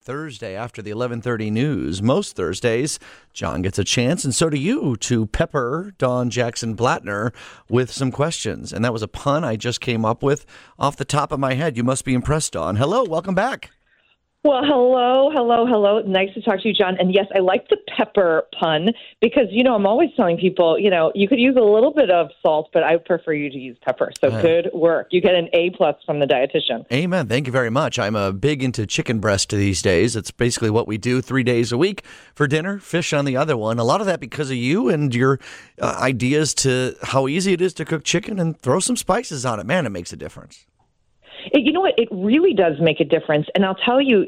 Thursday after the 11:30 news. Most Thursdays, John gets a chance, and so do you, to pepper Dawn Jackson Blattner with some questions. And that was a pun I just came up with off the top of my head. You must be impressed, Dawn. Hello, welcome back. Well, hello. Nice to talk to you, John. And yes, I like the pepper pun because, I'm always telling people, you could use a little bit of salt, but I prefer you to use pepper. So good work. You get an A+ from the dietitian. Amen. Thank you very much. I'm big into chicken breast these days. It's basically what we do 3 days a week for dinner, fish on the other one. A lot of that because of you and your ideas to how easy it is to cook chicken and throw some spices on it. Man, it makes a difference. You know what? It really does make a difference. And I'll tell you,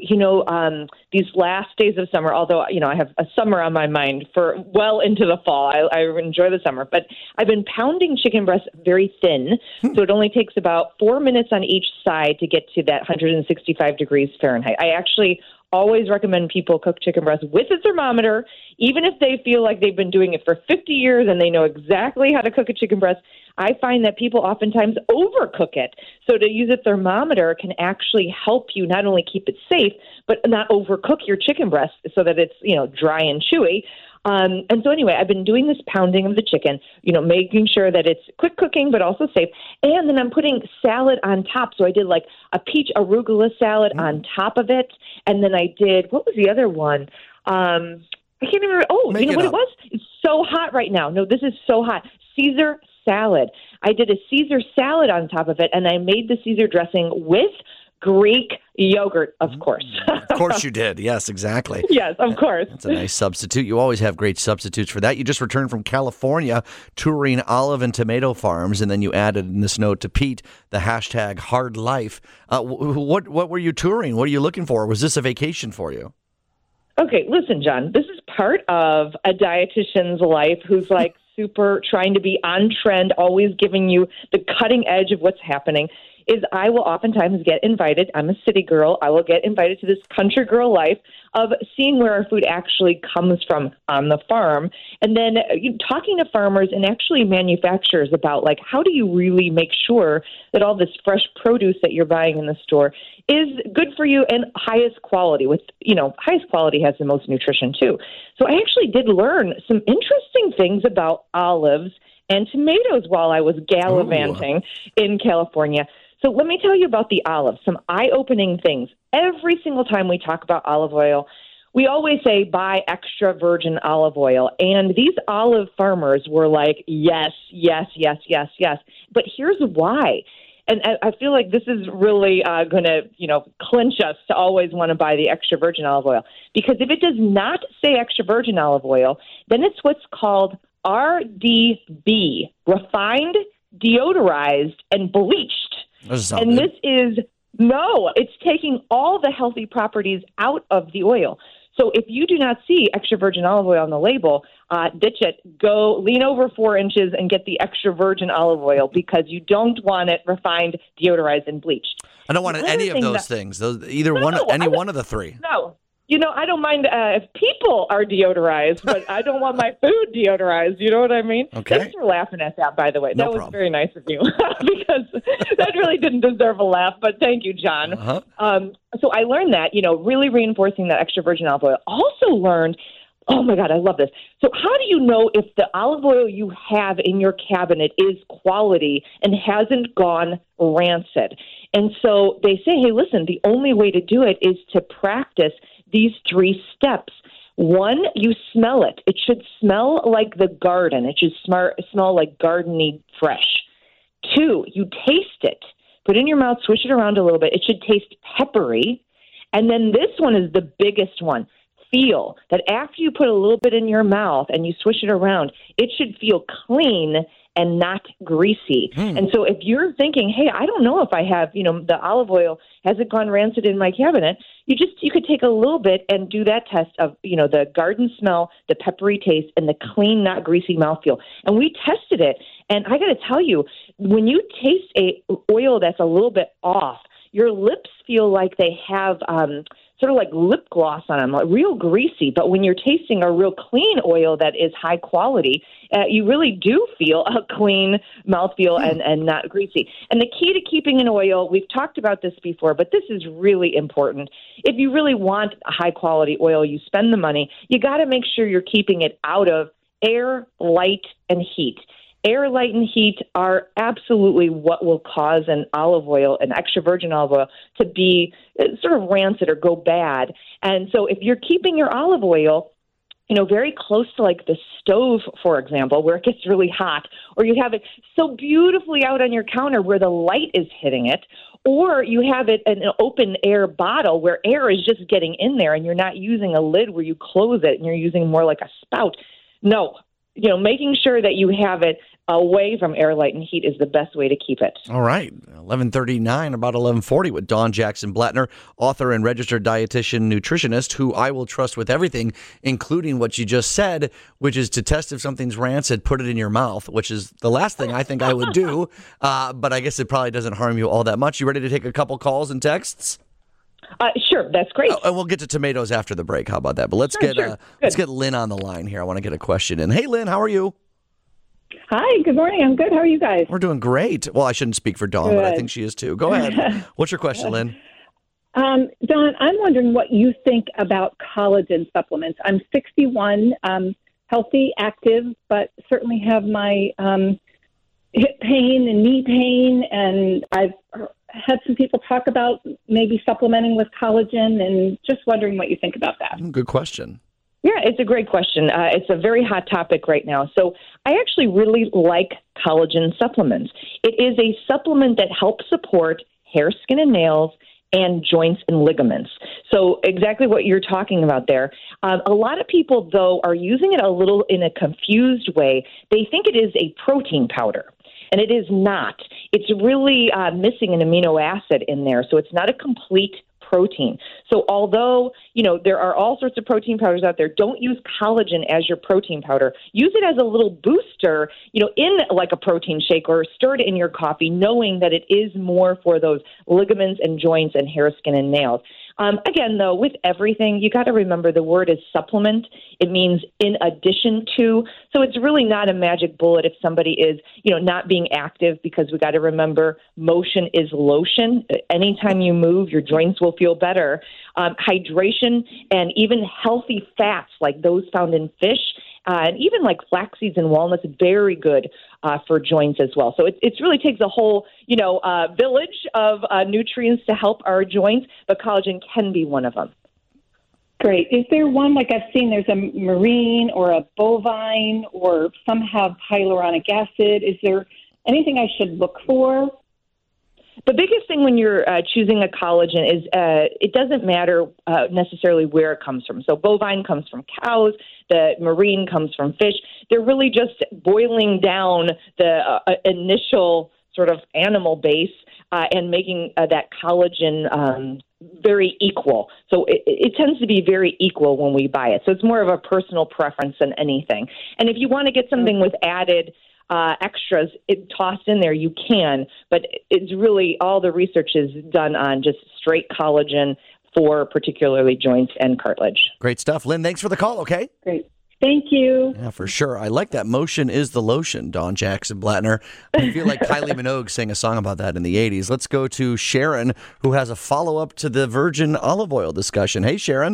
these last days of summer, although, I have a summer on my mind for well into the fall. I enjoy the summer. But I've been pounding chicken breast very thin. So it only takes about 4 minutes on each side to get to that 165 degrees Fahrenheit. I actually always recommend people cook chicken breast with a thermometer, even if they feel like they've been doing it for 50 years and they know exactly how to cook a chicken breast. I find that people oftentimes overcook it. So to use a thermometer can actually help you not only keep it safe, but not overcook your chicken breast so that it's, dry and chewy. And so anyway, I've been doing this pounding of the chicken, making sure that it's quick cooking, but also safe. And then I'm putting salad on top. So I did like a peach arugula salad on top of it. And then I did, what was the other one? I can't even remember. Oh, you know what it was? It's so hot right now. No, this is so hot. Caesar salad. I did a Caesar salad on top of it, and I made the Caesar dressing with Greek yogurt, of course. Of course you did. Yes, exactly. Yes, of course. That's a nice substitute. You always have great substitutes for that. You just returned from California touring olive and tomato farms, and then you added in this note to Pete the hashtag hard life. What were you touring? What are you looking for? Was this a vacation for you? Okay, listen, John, this is part of a dietitian's life who's like super trying to be on trend, always giving you the cutting edge of what's happening. Is I will oftentimes get invited. I'm a city girl. I will get invited to this country girl life of seeing where our food actually comes from on the farm. And then talking to farmers and actually manufacturers about like, how do you really make sure that all this fresh produce that you're buying in the store is good for you and highest quality with, highest quality has the most nutrition too. So I actually did learn some interesting things about olives and tomatoes while I was gallivanting in California. So let me tell you about the olive, some eye-opening things. Every single time we talk about olive oil, we always say buy extra virgin olive oil. And these olive farmers were like, yes. But here's why. And I feel like this is really going to, clinch us to always want to buy the extra virgin olive oil. Because if it does not say extra virgin olive oil, then it's what's called RDB, refined, deodorized, and bleached. And this is, it's taking all the healthy properties out of the oil. So if you do not see extra virgin olive oil on the label, ditch it. Go lean over 4 inches and get the extra virgin olive oil because you don't want it refined, deodorized, and bleached. I don't want any of those things. Any one of the three. No. I don't mind if people are deodorized, but I don't want my food deodorized. You know what I mean? Okay. Thanks for laughing at that, by the way. No that was problem. very nice of you because that really didn't deserve a laugh, but thank you, John. So I learned that, really reinforcing that extra virgin olive oil. Also learned, oh, my God, I love this. So how do you know if the olive oil you have in your cabinet is quality and hasn't gone rancid? And so they say, hey, listen, the only way to do it is to practice these 3 steps. 1, you smell it. It should smell like the garden. It should smell like gardeny fresh. 2, you taste it. Put it in your mouth, swish it around a little bit. It should taste peppery. And then this one is the biggest one. Feel that after you put a little bit in your mouth and you swish it around, it should feel clean and not greasy. And so if you're thinking, hey, I don't know if I have, the olive oil hasn't gone rancid in my cabinet, you could take a little bit and do that test of, the garden smell, the peppery taste, and the clean, not greasy mouthfeel. And we tested it. And I got to tell you, when you taste a oil that's a little bit off, your lips feel like they have sort of like lip gloss on them, like real greasy. But when you're tasting a real clean oil that is high quality, you really do feel a clean mouthfeel and not greasy. And the key to keeping an oil, we've talked about this before, but this is really important. If you really want a high quality oil, you spend the money, you got to make sure you're keeping it out of air, light, and heat. Air, light, and heat are absolutely what will cause an olive oil, an extra virgin olive oil, to be sort of rancid or go bad. And so if you're keeping your olive oil, very close to like the stove, for example, where it gets really hot, or you have it so beautifully out on your counter where the light is hitting it, or you have it in an open air bottle where air is just getting in there and you're not using a lid where you close it and you're using more like a spout. No, making sure that you have it away from air, light, and heat is the best way to keep it. All right. 11:39, about 11:40 with Dawn Jackson Blattner, author and registered dietitian nutritionist, who I will trust with everything, including what you just said, which is to test if something's rancid, put it in your mouth, which is the last thing I think I would do. But I guess it probably doesn't harm you all that much. You ready to take a couple calls and texts? Sure, that's great. And we'll get to tomatoes after the break. How about that? But let's get Lynn on the line here. I want to get a question in. Hey, Lynn, how are you? Hi, good morning. I'm good. How are you guys? We're doing great. Well, I shouldn't speak for Dawn, but I think she is too. Go ahead. What's your question, Lynn? Dawn, I'm wondering what you think about collagen supplements. I'm 61, healthy, active, but certainly have my hip pain and knee pain, and I've had some people talk about maybe supplementing with collagen, and just wondering what you think about that. Good question. Yeah, it's a great question. It's a very hot topic right now. So I actually really like collagen supplements. It is a supplement that helps support hair, skin, and nails, and joints and ligaments. So exactly what you're talking about there. A lot of people, though, are using it a little in a confused way. They think it is a protein powder. And it is not. It's really missing an amino acid in there, so it's not a complete protein. So although, there are all sorts of protein powders out there, don't use collagen as your protein powder. Use it as a little booster, in like a protein shake, or stir it in your coffee, knowing that it is more for those ligaments and joints and hair, skin, and nails. Again, though, with everything, you got to remember the word is supplement. It means in addition to. So it's really not a magic bullet if somebody is, not being active, because we got to remember motion is lotion. Anytime you move, your joints will feel better. Hydration and even healthy fats like those found in fish, and even like flax seeds and walnuts, very good for joints as well. So it really takes a whole, village of nutrients to help our joints, but collagen can be one of them. Great. Is there one, like I've seen, there's a marine or a bovine, or some have hyaluronic acid? Is there anything I should look for? The biggest thing when you're choosing a collagen is it doesn't matter necessarily where it comes from. So bovine comes from cows, the marine comes from fish. They're really just boiling down the initial sort of animal base and making that collagen very equal. So it tends to be very equal when we buy it. So it's more of a personal preference than anything. And if you want to get something with added extras tossed in there, you can, but it's really all the research is done on just straight collagen for particularly joints and cartilage. Great stuff. Lynn, thanks for the call, okay? Great. Thank you. Yeah, for sure. I like that. Motion is the lotion, Dawn Jackson Blattner. I feel like Kylie Minogue sang a song about that in the 80s. Let's go to Sharon, who has a follow-up to the virgin olive oil discussion. Hey, Sharon.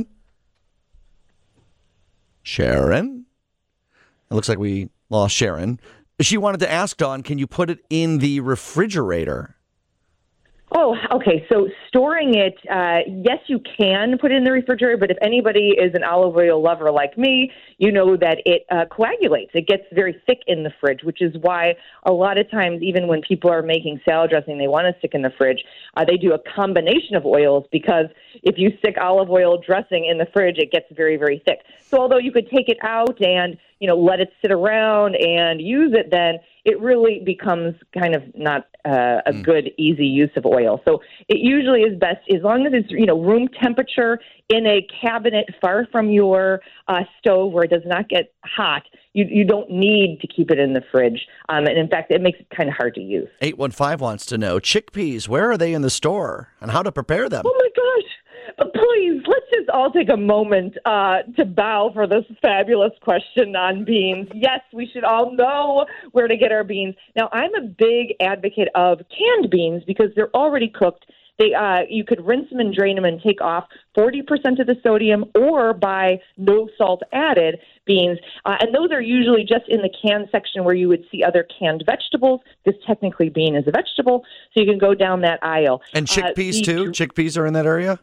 Sharon? It looks like we lost Sharon. She wanted to ask, Dawn, can you put it in the refrigerator? Oh, okay. So storing it, yes, you can put it in the refrigerator, but if anybody is an olive oil lover like me, you know that it coagulates. It gets very thick in the fridge, which is why a lot of times, even when people are making salad dressing, they want to stick in the fridge. They do a combination of oils, because if you stick olive oil dressing in the fridge, it gets very, very thick. So although you could take it out and, let it sit around and use it, then it really becomes kind of not a good, easy use of oil. So it usually is best, as long as it's, room temperature in a cabinet far from your stove where it does not get hot. You don't need to keep it in the fridge. And in fact, it makes it kind of hard to use. 815 wants to know, chickpeas, where are they in the store and how to prepare them? Oh, my gosh. Please, let's just all take a moment to bow for this fabulous question on beans. Yes, we should all know where to get our beans. Now, I'm a big advocate of canned beans because they're already cooked. You could rinse them and drain them and take off 40% of the sodium, or buy no salt added beans. And those are usually just in the canned section where you would see other canned vegetables, because technically bean is a vegetable. So you can go down that aisle. And chickpeas too? Chickpeas are in that area?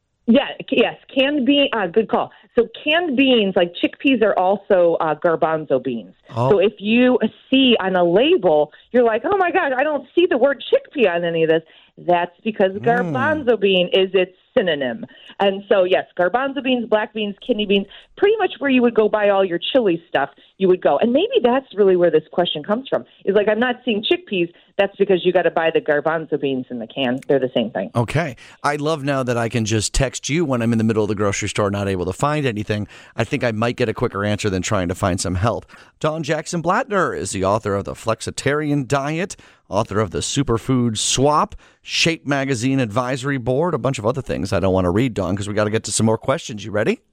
Yes, canned bean. Good call. So canned beans, like chickpeas, are also garbanzo beans. Oh. So if you see on a label, you're like, oh my gosh, I don't see the word chickpea on any of this. That's because garbanzo bean is its synonym. And so, yes, garbanzo beans, black beans, kidney beans, pretty much where you would go buy all your chili stuff, you would go. And maybe that's really where this question comes from. Is like, I'm not seeing chickpeas. That's because you got to buy the garbanzo beans in the can. They're the same thing. Okay. I love now that I can just text you when I'm in the middle of the grocery store, not able to find anything. I think I might get a quicker answer than trying to find some help. Dawn Jackson Blattner is the author of The Flexitarian Diet, author of The Superfood Swap, Shape Magazine Advisory Board, a bunch of other things I don't want to read, Dawn, because we got to get to some more questions. You ready?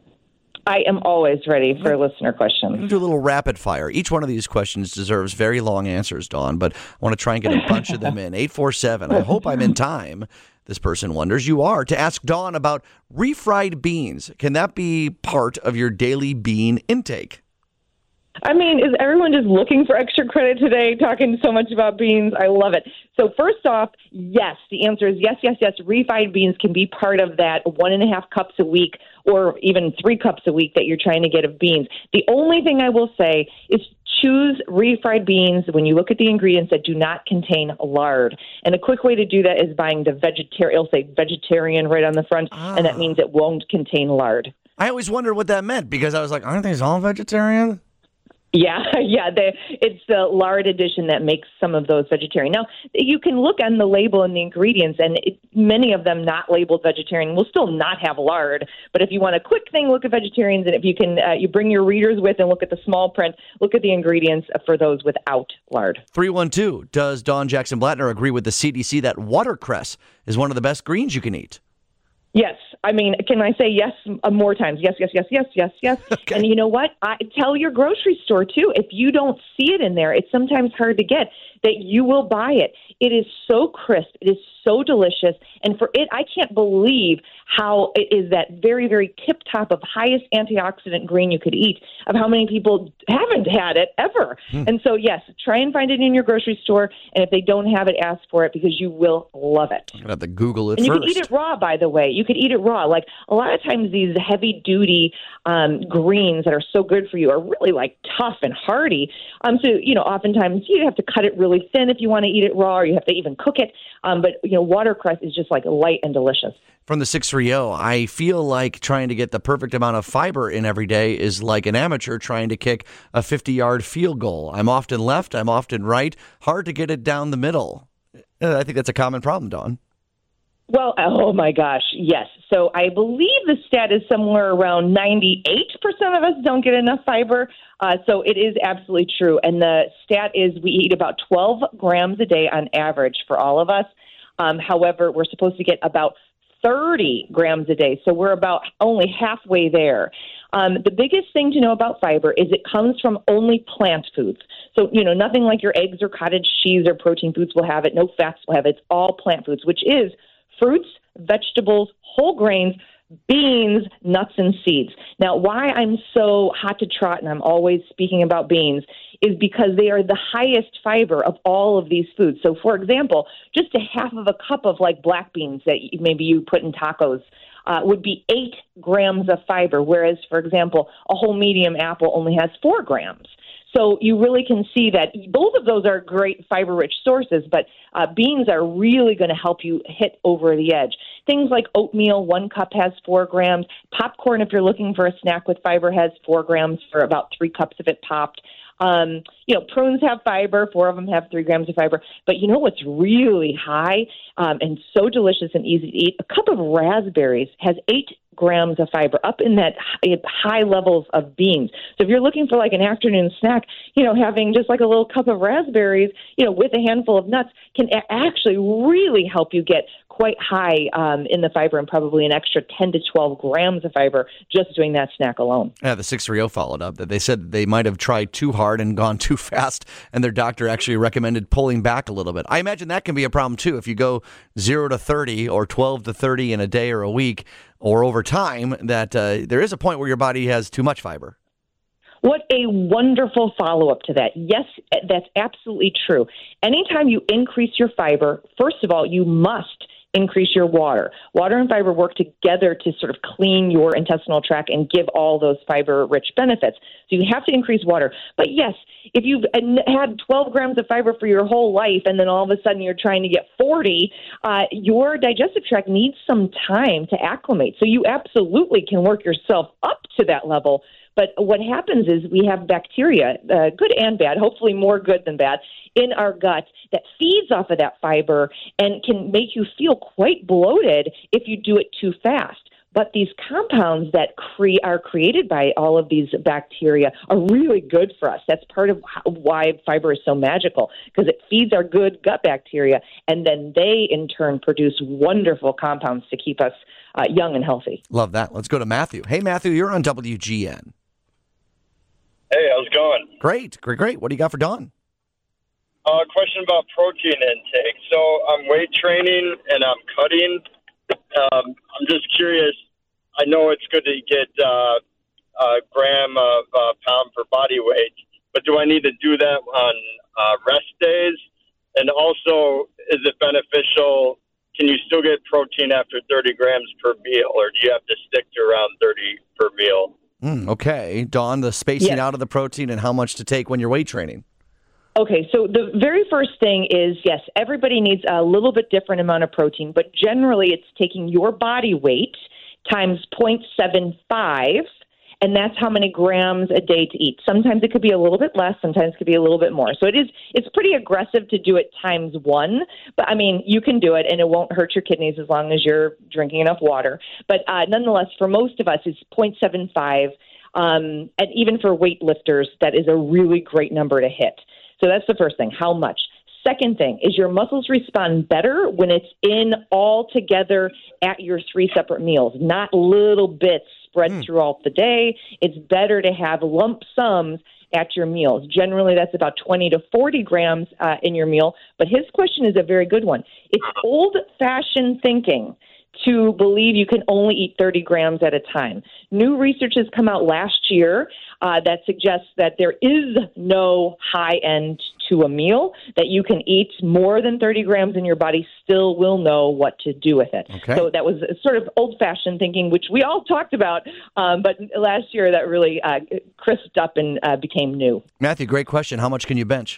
I am always ready for listener I'm questions. going to do a little rapid fire. Each one of these questions deserves very long answers, Dawn, but I want to try and get a bunch of them in. 847. I hope I'm in time. This person wonders. You are. To ask Dawn about refried beans. Can that be part of your daily bean intake? I mean, is everyone just looking for extra credit today, talking so much about beans? I love it. So first off, yes, the answer is yes, yes, yes. Refried beans can be part of that 1.5 cups a week, or even 3 cups a week that you're trying to get of beans. The only thing I will say is choose refried beans when you look at the ingredients that do not contain lard. And a quick way to do that is buying the vegetarian. It'll say vegetarian right on the front, and that means it won't contain lard. I always wondered what that meant, because I was like, aren't these all vegetarian? Yeah. It's the lard addition that makes some of those vegetarian. Now, you can look on the label and the ingredients, and many of them not labeled vegetarian will still not have lard. But if you want a quick thing, look at vegetarians, and if you can, you bring your readers with and look at the small print, look at the ingredients for those without lard. 312, does Dawn Jackson Blattner agree with the CDC that watercress is one of the best greens you can eat? Yes. I mean, can I say yes more times? Yes, yes, yes, yes, yes, yes. Okay. And you know what? Tell your grocery store, too. If you don't see it in there, it's sometimes hard to get, that you will buy it. It is so crisp. It is so delicious. And for it, I can't believe how it is that very, very tip top of highest antioxidant green you could eat, of how many people haven't had it ever. And so, yes, try and find it in your grocery store. And if they don't have it, ask for it, because you will love it. I'm going to have to Google it and first. You can eat it raw, by the way. You could eat it raw. Like, a lot of times these heavy-duty greens that are so good for you are really, like, tough and hearty. So, oftentimes you have to cut it really thin if you want to eat it raw, or you have to even cook it. But, watercress is just, like, light and delicious. From the 630, I feel like trying to get the perfect amount of fiber in every day is like an amateur trying to kick a 50-yard field goal. I'm often left, I'm often right. Hard to get it down the middle. I think that's a common problem, Dawn. Well, oh my gosh, yes. So I believe the stat is somewhere around 98% of us don't get enough fiber. So it is absolutely true. And the stat is we eat about 12 grams a day on average for all of us. However, we're supposed to get about 30 grams a day. So we're about only halfway there. The biggest thing to know about fiber is it comes from only plant foods. So, nothing like your eggs or cottage cheese or protein foods will have it. No fats will have it. It's all plant foods, which is fruits, vegetables, whole grains, beans, nuts, and seeds. Now, why I'm so hot to trot and I'm always speaking about beans is because they are the highest fiber of all of these foods. So, for example, just a half of a cup of like black beans that maybe you put in tacos would be 8 grams of fiber, whereas, for example, a whole medium apple only has 4 grams. So you really can see that both of those are great fiber-rich sources, but beans are really going to help you hit over the edge. Things like oatmeal, 1 cup has 4 grams. Popcorn, if you're looking for a snack with fiber, has 4 grams for about 3 cups of it popped. Prunes have fiber. 4 of them have 3 grams of fiber. But you know what's really high and so delicious and easy to eat? A cup of raspberries has 8 grams of fiber, up in that high levels of beans. So if you're looking for like an afternoon snack, having just like a little cup of raspberries, with a handful of nuts can actually really help you get quite high in the fiber, and probably an extra 10 to 12 grams of fiber just doing that snack alone. Yeah, the 630 followed up that they said they might have tried too hard and gone too fast, and their doctor actually recommended pulling back a little bit. I imagine that can be a problem, too, if you go 0 to 30 or 12 to 30 in a day or a week or over time, that there is a point where your body has too much fiber. What a wonderful follow-up to that. Yes, that's absolutely true. Anytime you increase your fiber, first of all, you must increase your water. Water and fiber work together to sort of clean your intestinal tract and give all those fiber-rich benefits. So you have to increase water. But yes, if you've had 12 grams of fiber for your whole life and then all of a sudden you're trying to get 40, your digestive tract needs some time to acclimate. So you absolutely can work yourself up to that level. But what happens is we have bacteria, good and bad, hopefully more good than bad, in our gut that feeds off of that fiber and can make you feel quite bloated if you do it too fast. But these compounds that are created by all of these bacteria are really good for us. That's part of why fiber is so magical, because it feeds our good gut bacteria, and then they, in turn, produce wonderful compounds to keep us young and healthy. Love that. Let's go to Matthew. Hey, Matthew, you're on WGN. Hey, how's it going? Great. What do you got for Dawn? Question about protein intake. So I'm weight training and I'm cutting. I'm just curious. I know it's good to get a gram of pound per body weight, but do I need to do that on rest days? And also, is it beneficial? Can you still get protein after 30 grams per meal, or do you have to stick to around 30 per meal? Okay. Dawn, the spacing out of the protein and how much to take when you're weight training. Okay, so the very first thing is, yes, everybody needs a little bit different amount of protein, but generally it's taking your body weight times 0.75, and that's how many grams a day to eat. Sometimes it could be a little bit less, sometimes it could be a little bit more. So it's pretty aggressive to do it times 1, but I mean, you can do it and it won't hurt your kidneys as long as you're drinking enough water. But nonetheless, for most of us, it's 0.75, and even for weightlifters, that is a really great number to hit. So that's the first thing, how much. Second thing is your muscles respond better when it's in all together at your 3 separate meals, not little bits spread throughout the day. It's better to have lump sums at your meals. Generally, that's about 20 to 40 grams in your meal. But his question is a very good one. It's old-fashioned thinking to believe you can only eat 30 grams at a time. New research has come out last year that suggests that there is no high end to a meal, that you can eat more than 30 grams and your body still will know what to do with it. Okay. So that was sort of old-fashioned thinking, which we all talked about, but last year that really crisped up and became new. Matthew, great question. How much can you bench?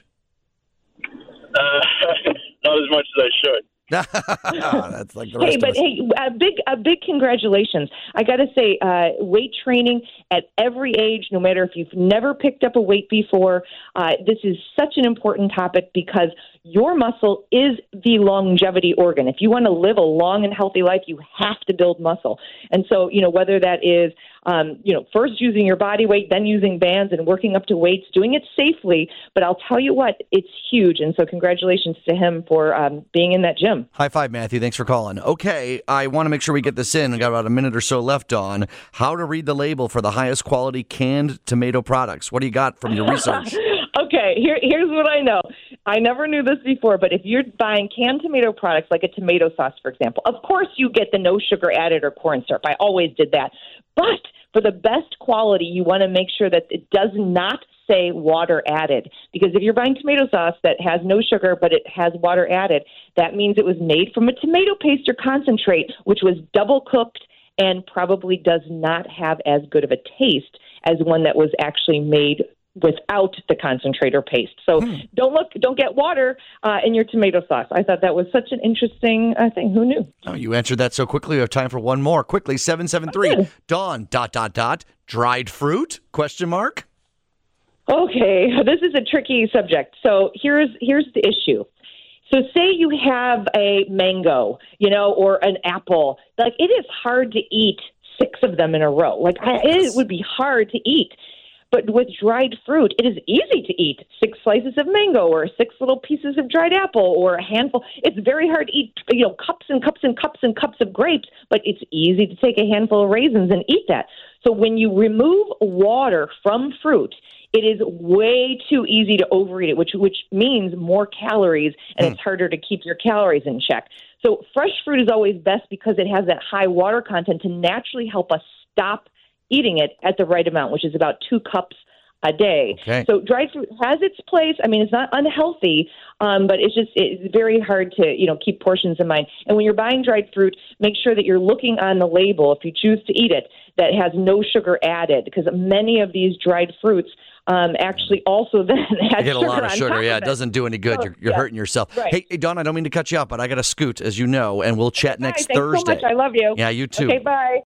Not as much as I should. That's like the rest Hey, but of us. hey, a big congratulations. I got to say, weight training at every age, no matter if you've never picked up a weight before, this is such an important topic because your muscle is the longevity organ. If you want to live a long and healthy life, you have to build muscle. And so, whether that is, first using your body weight, then using bands and working up to weights, doing it safely. But I'll tell you what, it's huge. And so congratulations to him for being in that gym. High five, Matthew. Thanks for calling. Okay, I want to make sure we get this in. We got about a minute or so left on how to read the label for the highest quality canned tomato products. What do you got from your research? Okay, here's what I know. I never knew this before, but if you're buying canned tomato products, like a tomato sauce, for example, of course you get the no sugar added or corn syrup. I always did that. But for the best quality, you want to make sure that it does not say water added. Because if you're buying tomato sauce that has no sugar, but it has water added, that means it was made from a tomato paste or concentrate, which was double cooked and probably does not have as good of a taste as one that was actually made without the concentrate or paste. So don't get water in your tomato sauce. I thought that was such an interesting thing. Who knew? Oh, you answered that so quickly. We have time for one more. Quickly, 773. Dawn, ... dried fruit, ? Okay, this is a tricky subject. So here's the issue. So say you have a mango, or an apple. Like, it is hard to eat 6 of them in a row. Like, it would be hard to eat. But with dried fruit, it is easy to eat 6 slices of mango or 6 little pieces of dried apple or a handful. It's very hard to eat, cups and cups and cups and cups of grapes, but it's easy to take a handful of raisins and eat that. So when you remove water from fruit, it is way too easy to overeat it, which means more calories, and it's harder to keep your calories in check. So fresh fruit is always best because it has that high water content to naturally help us stop eating it at the right amount, which is about 2 cups a day. Okay. So dried fruit has its place. I mean, it's not unhealthy, but it's very hard to, keep portions in mind. And when you're buying dried fruit, make sure that you're looking on the label, if you choose to eat it, that has no sugar added, because many of these dried fruits actually also then add get a lot of sugar. Yeah, it it doesn't do any good. You're hurting yourself. Right. Hey, Dawn, I don't mean to cut you off, but I got to scoot, as you know, and we'll chat next Thanks Thursday. so much. I love you. Yeah, you too. Okay, bye.